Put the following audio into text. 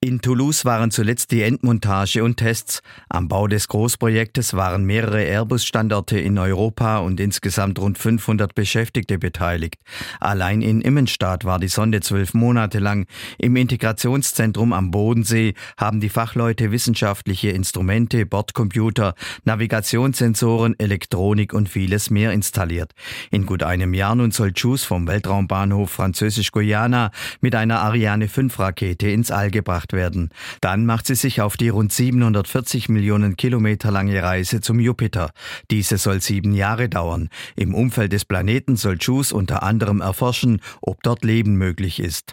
In Toulouse waren zuletzt die Endmontage und Tests. Am Bau des Großprojektes waren mehrere Airbus-Standorte in Europa und insgesamt rund 500 Beschäftigte beteiligt. Allein in Immenstaad war die Sonde 12 Monate lang. Im Integrationszentrum am Bodensee haben die Fachleute wissenschaftliche Instrumente, Bordcomputer, Navigationssensoren, Elektronik und vieles mehr installiert. In gut einem Jahr nun soll JUICE vom Weltraumbahnhof Französisch-Guyana mit einer Ariane 5 Rakete ins All gebracht werden. Dann macht sie sich auf die rund 740 Millionen Kilometer lange Reise zum Jupiter. Diese soll 7 Jahre dauern. Im Umfeld des Planeten soll JUICE unter anderem erforschen, ob dort Leben möglich ist.